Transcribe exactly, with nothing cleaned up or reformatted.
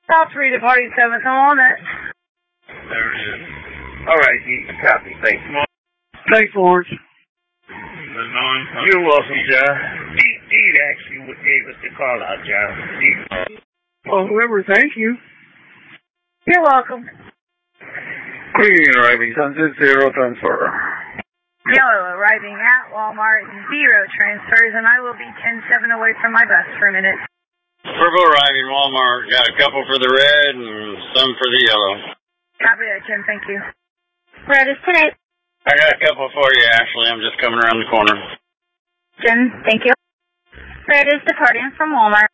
All three departing seventh on Walnut. There it is. All right, you copy. Thanks. Thanks, Lawrence. The non- You're welcome, John. Deed, Deed actually gave us the call out, John. Deed. Well, whoever, thank you. You're welcome. Green arriving, Sunset Zero transfer. Yellow arriving at Walmart, zero transfers, and I will be ten seven away from my bus for a minute. Purple arriving Walmart, got a couple for the red and some for the yellow. Copy that, Jim, thank you. Red is ten eight. I got a couple for you, Ashley. I'm just coming around the corner. Jim, thank you. Red is departing from Walmart.